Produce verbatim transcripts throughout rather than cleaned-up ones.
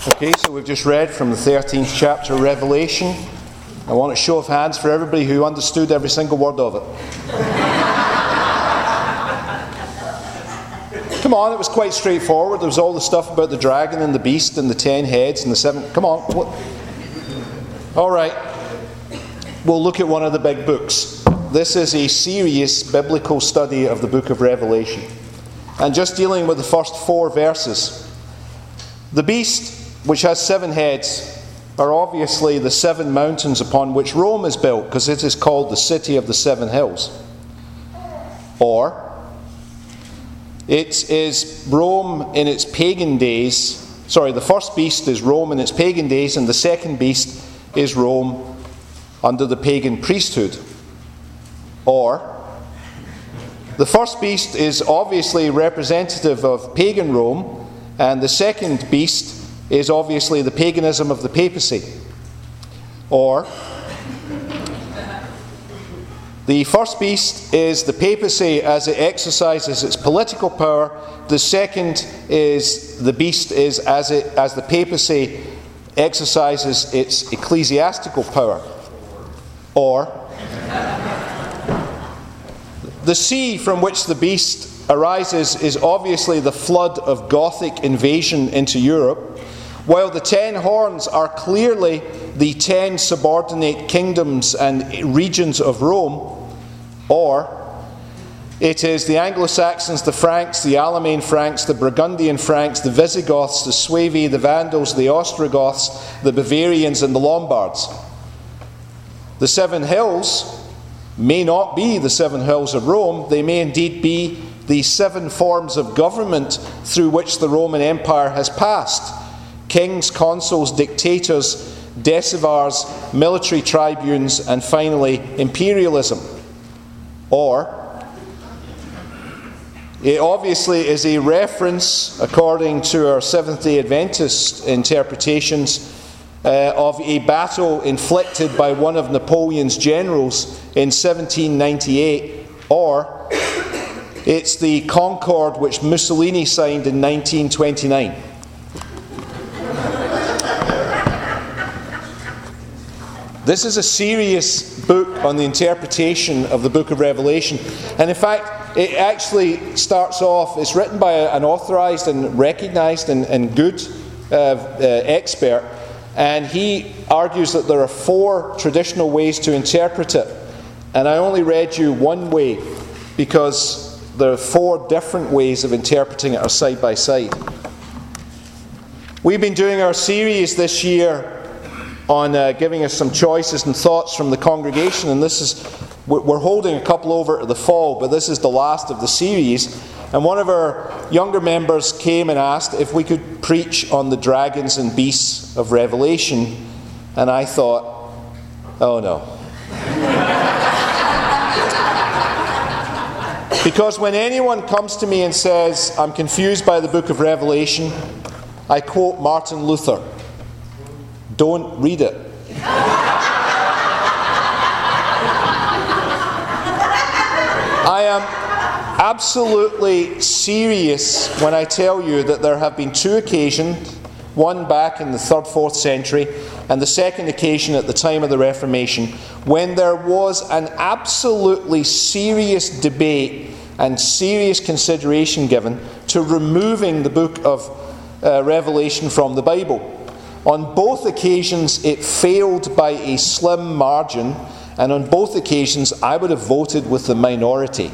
Okay, so we've just read from the thirteenth chapter of Revelation. I want a show of hands for everybody who understood every single word of it. Come on, it was quite straightforward. There was all the stuff about the dragon and the beast and the ten heads and the seven... Come on. What? All right. We'll look at one of the big books. This is a serious biblical study of the book of Revelation. And just dealing with the first four verses. The beast, which has seven heads, are obviously the seven mountains upon which Rome is built, because it is called the city of the seven hills. Or, it is Rome in its pagan days. Sorry, the first beast is Rome in its pagan days, and the second beast is Rome under the pagan priesthood. Or, the first beast is obviously representative of pagan Rome, and the second beast is obviously the paganism of the papacy. Or, the first beast is the papacy as it exercises its political power. The second is the beast is as it as the papacy exercises its ecclesiastical power. Or, the sea from which the beast arises is obviously the flood of Gothic invasion into Europe, while the ten horns are clearly the ten subordinate kingdoms and regions of Rome. Or, it is the Anglo-Saxons, the Franks, the Alemanni Franks, the Burgundian Franks, the Visigoths, the Suevi, the Vandals, the Ostrogoths, the Bavarians, and the Lombards. The seven hills may not be the seven hills of Rome. They may indeed be the seven forms of government through which the Roman Empire has passed. Kings, consuls, dictators, decivars, military tribunes, and finally imperialism. Or, it obviously is a reference, according to our Seventh-day Adventist interpretations, uh, of a battle inflicted by one of Napoleon's generals in seventeen ninety-eight. Or, it's the Concord which Mussolini signed in nineteen twenty-nine. This is a serious book on the interpretation of the book of Revelation. And in fact, it actually starts off, it's written by an authorized and recognized and, and good uh, uh, expert. And he argues that there are four traditional ways to interpret it. And I only read you one way because there are four different ways of interpreting it are side by side. We've been doing our series this year on uh, giving us some choices and thoughts from the congregation, and this is we're holding a couple over to the fall, but this is the last of the series. And one of our younger members came and asked if we could preach on the dragons and beasts of Revelation, and I thought, oh no. Because when anyone comes to me and says, I'm confused by the book of Revelation, I quote Martin Luther: don't read it. I am absolutely serious when I tell you that there have been two occasions, one back in the third, fourth century, and the second occasion at the time of the Reformation, when there was an absolutely serious debate and serious consideration given to removing the book of uh, Revelation from the Bible. On both occasions, it failed by a slim margin, and on both occasions, I would have voted with the minority.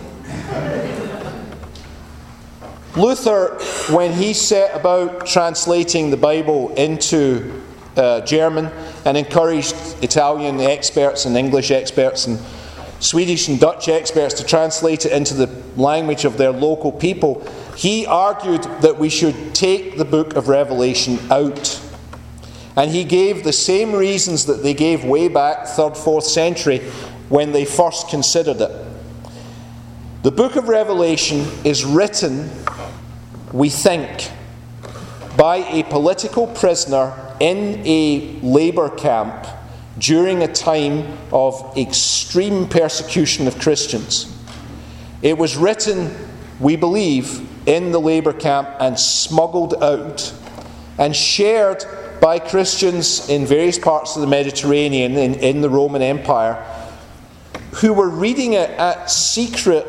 Luther, when he set about translating the Bible into uh, German and encouraged Italian experts and English experts and Swedish and Dutch experts to translate it into the language of their local people, he argued that we should take the book of Revelation out. And he gave the same reasons that they gave way back third, fourth century when they first considered it. The book of Revelation is written, we think, by a political prisoner in a labour camp during a time of extreme persecution of Christians. It was written, we believe, in the labour camp and smuggled out and shared by Christians in various parts of the Mediterranean, in, in the Roman Empire, who were reading it at secret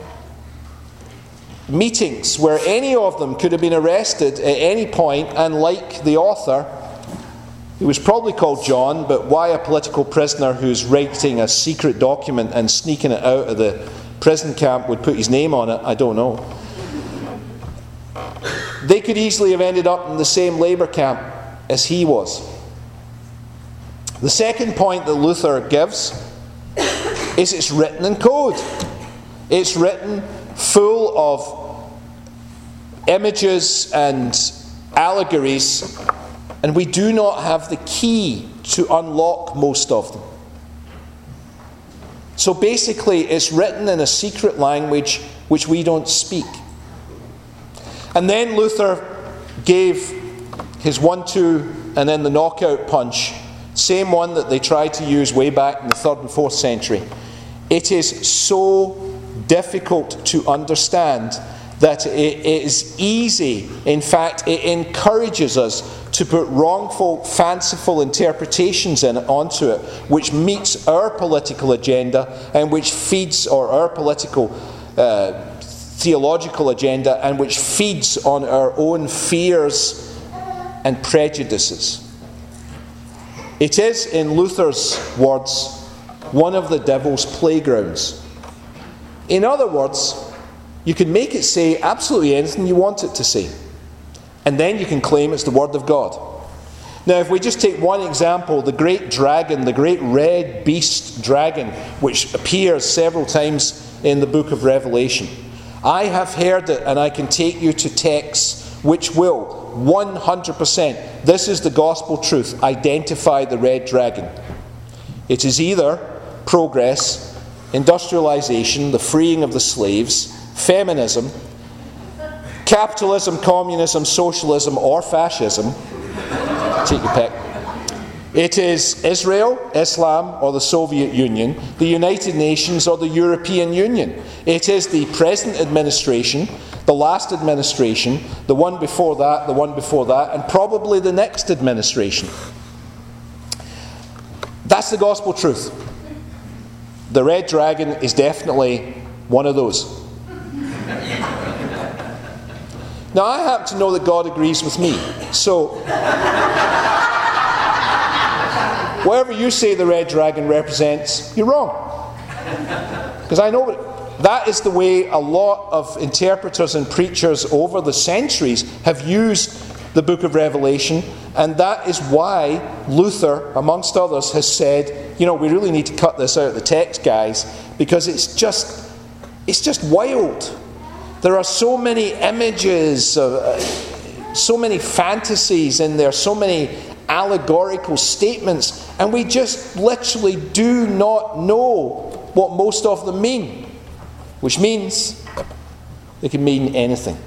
meetings where any of them could have been arrested at any point, and like the author, he was probably called John, but why a political prisoner who's writing a secret document and sneaking it out of the prison camp would put his name on it, I don't know. They could easily have ended up in the same labour camp as he was. The second point that Luther gives is it's written in code. It's written full of images and allegories, and we do not have the key to unlock most of them. So basically, it's written in a secret language which we don't speak. And then Luther gave his one-two and then the knockout punch, same one that they tried to use way back in the third and fourth century. It is so difficult to understand that it is easy, in fact, it encourages us to put wrongful, fanciful interpretations in onto it, which meets our political agenda and which feeds, or our political uh, theological agenda, and which feeds on our own fears and prejudices. It is, in Luther's words, one of the devil's playgrounds. In other words, you can make it say absolutely anything you want it to say, and then you can claim it's the Word of God. Now, if we just take one example, the great dragon, the great red beast dragon, which appears several times in the book of Revelation. I have heard it, and I can take you to texts which will, one hundred percent, this is the gospel truth, identify the red dragon. It is either progress, industrialization, the freeing of the slaves, feminism, capitalism, communism, socialism, or fascism. Take your pick. It is Israel, Islam, or the Soviet Union, the United Nations, or the European Union. It is the present administration, the last administration, the one before that, the one before that, and probably the next administration. That's the gospel truth. The red dragon is definitely one of those. Now, I happen to know that God agrees with me, so whatever you say the red dragon represents, you're wrong. Because I know it, that is the way a lot of interpreters and preachers over the centuries have used the book of Revelation, and that is why Luther, amongst others, has said, you know, we really need to cut this out of the text, guys, because it's just, it's just wild. There are so many images, uh, so many fantasies in there, so many allegorical statements, and we just literally do not know what most of them mean, which means they can mean anything.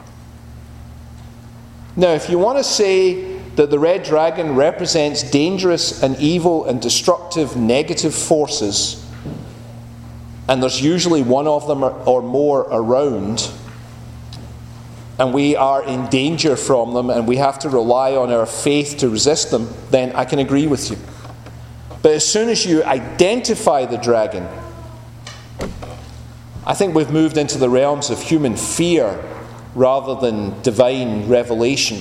Now, if you want to say that the red dragon represents dangerous and evil and destructive negative forces, and there's usually one of them or more around, and we are in danger from them, and we have to rely on our faith to resist them, then I can agree with you. But as soon as you identify the dragon, I think we've moved into the realms of human fear rather than divine revelation.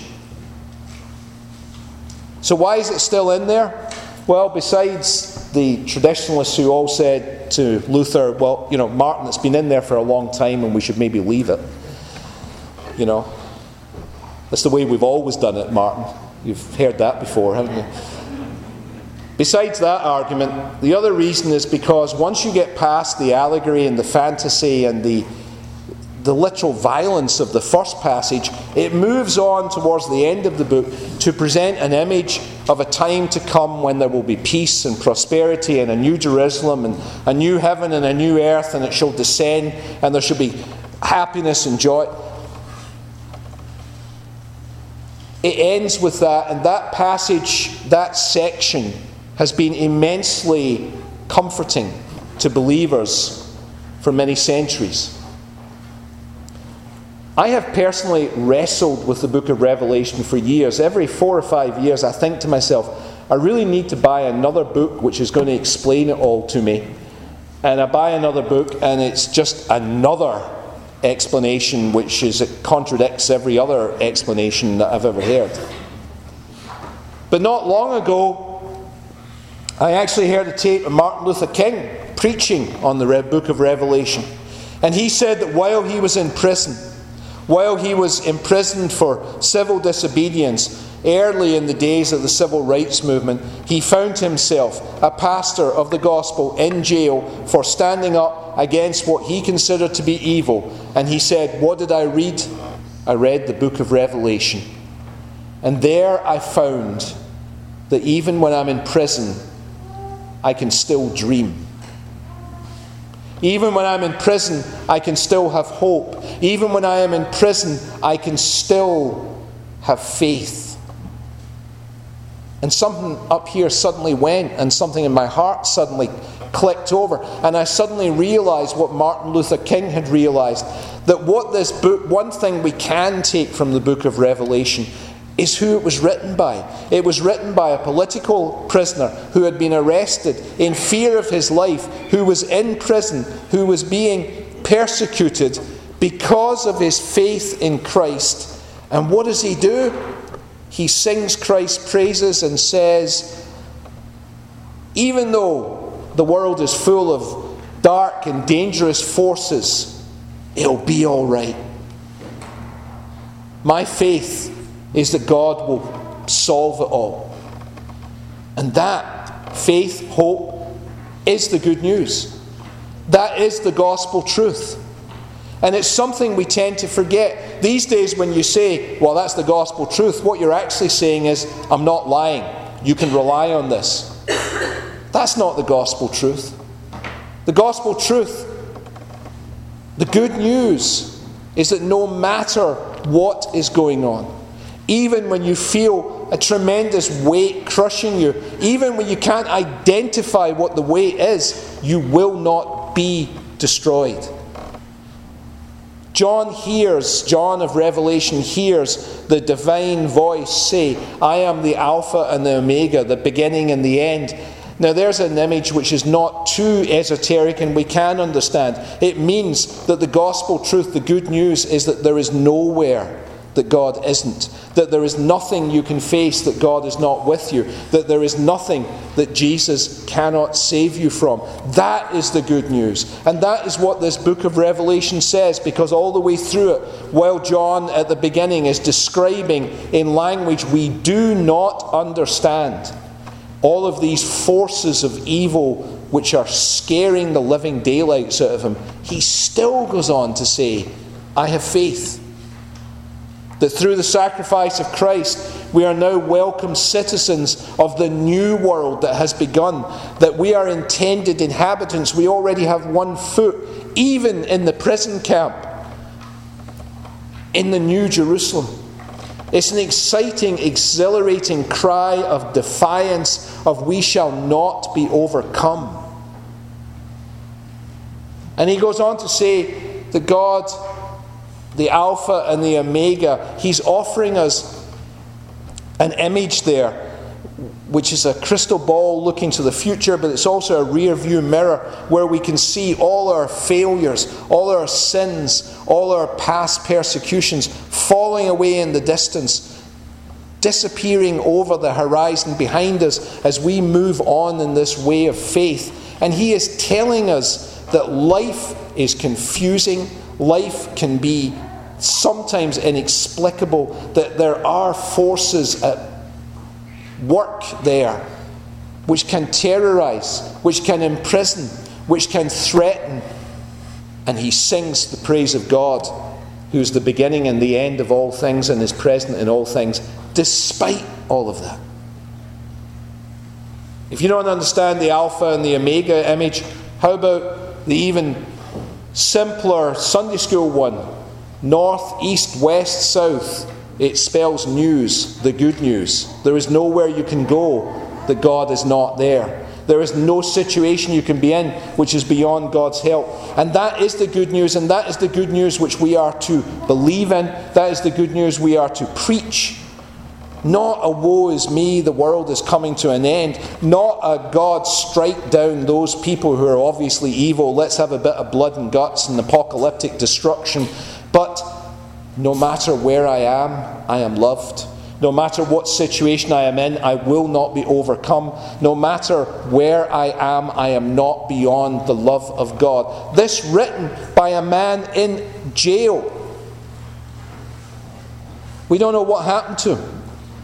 So why is it still in there? Well, besides the traditionalists who all said to Luther, well, you know, Martin, it's been in there for a long time and we should maybe leave it. You know, that's the way we've always done it, Martin. You've heard that before, haven't you? Besides that argument, the other reason is because once you get past the allegory and the fantasy and the the literal violence of the first passage, it moves on towards the end of the book to present an image of a time to come when there will be peace and prosperity and a new Jerusalem and a new heaven and a new earth, and it shall descend and there shall be happiness and joy. It ends with that, and that passage, that section, has been immensely comforting to believers for many centuries. I have personally wrestled with the book of Revelation for years. Every four or five years I think to myself, I really need to buy another book which is going to explain it all to me. And I buy another book and it's just another explanation which is it contradicts every other explanation that I've ever heard. But not long ago, I actually heard a tape of Martin Luther King preaching on the book of Revelation. And he said that while he was in prison, while he was imprisoned for civil disobedience, early in the days of the civil rights movement, he found himself, a pastor of the gospel, in jail for standing up against what he considered to be evil. And he said, what did I read? I read the book of Revelation. And there I found that even when I'm in prison, I can still dream. Even when I'm in prison, I can still have hope. Even when I am in prison, I can still have faith. And something up here suddenly went, and something in my heart suddenly clicked over. And I suddenly realized what Martin Luther King had realized, that what this book, one thing we can take from the book of Revelation is who it was written by. It was written by a political prisoner who had been arrested in fear of his life, who was in prison, who was being persecuted because of his faith in Christ. And what does he do? He sings Christ's praises and says, even though the world is full of dark and dangerous forces, it'll be all right. My faith is that God will solve it all. And that faith, hope, is the good news. That is the gospel truth. And it's something we tend to forget. These days when you say, well, that's the gospel truth, what you're actually saying is, I'm not lying. You can rely on this. That's not the gospel truth. The gospel truth, the good news, is that no matter what is going on, even when you feel a tremendous weight crushing you, even when you can't identify what the weight is, you will not be destroyed. John hears, John of Revelation hears the divine voice say, I am the Alpha and the Omega, the beginning and the end. Now there's an image which is not too esoteric and we can understand. It means that the gospel truth, the good news, is that there is nowhere that God isn't. That there is nothing you can face that God is not with you. That there is nothing that Jesus cannot save you from. That is the good news. And that is what this book of Revelation says, because all the way through it, while John at the beginning is describing in language we do not understand all of these forces of evil which are scaring the living daylights out of him, he still goes on to say, I have faith. That through the sacrifice of Christ, we are now welcome citizens of the new world that has begun. That we are intended inhabitants. We already have one foot, even in the prison camp, in the New Jerusalem. It's an exciting, exhilarating cry of defiance, of we shall not be overcome. And he goes on to say that God, the Alpha and the Omega, he's offering us an image there, which is a crystal ball looking to the future, but it's also a rear view mirror where we can see all our failures, all our sins, all our past persecutions falling away in the distance, disappearing over the horizon behind us as we move on in this way of faith. And he is telling us that life is confusing, life can be sometimes inexplicable, that there are forces at work there which can terrorize, which can imprison, which can threaten. And he sings the praise of God, who is the beginning and the end of all things and is present in all things, despite all of that. If you don't understand the Alpha and the Omega image, how about the even simpler Sunday school one? North, east, west, south. It spells news, the good news. There is nowhere you can go that God is not there. There is no situation you can be in which is beyond God's help. And that is the good news, and that is the good news which we are to believe in. That is the good news we are to preach. Not a woe is me, the world is coming to an end. Not a God strike down those people who are obviously evil. Let's have a bit of blood and guts and apocalyptic destruction. But no matter where I am, I am loved. No matter what situation I am in, I will not be overcome. No matter where I am, I am not beyond the love of God. This written by a man in jail. We don't know what happened to him.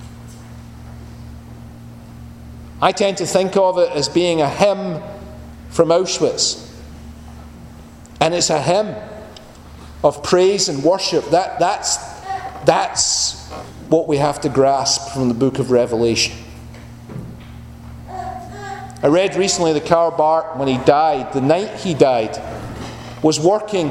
I tend to think of it as being a hymn from Auschwitz. And it's a hymn of praise and worship. That, that's, that's what we have to grasp from the book of Revelation. I read recently that Karl Barth, when he died, the night he died, was working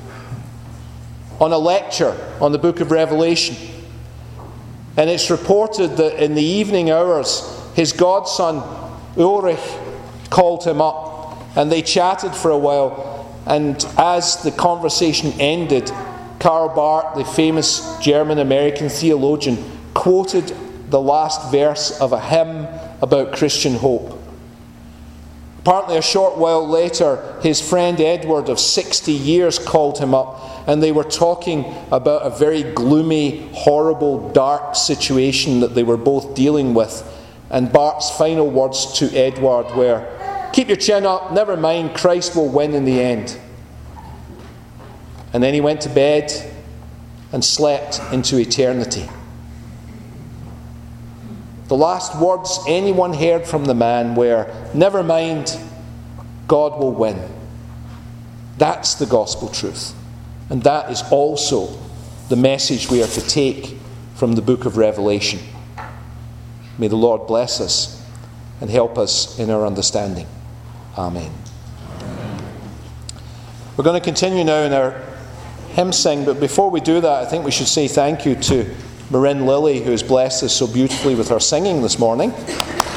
on a lecture on the book of Revelation. And it's reported that in the evening hours, his godson Ulrich called him up, and they chatted for a while. And as the conversation ended, Karl Barth, the famous German-American theologian, quoted the last verse of a hymn about Christian hope. Apparently, a short while later, his friend Edward of sixty years called him up, and they were talking about a very gloomy, horrible, dark situation that they were both dealing with. And Barth's final words to Edward were, "Keep your chin up, never mind, Christ will win in the end." And then he went to bed and slept into eternity. The last words anyone heard from the man were, "Never mind, God will win." That's the gospel truth. And that is also the message we are to take from the book of Revelation. May the Lord bless us and help us in our understanding. Amen. Amen. We're going to continue now in our hymn sing, but before we do that, I think we should say thank you to Marin Lilly, who has blessed us so beautifully with her singing this morning.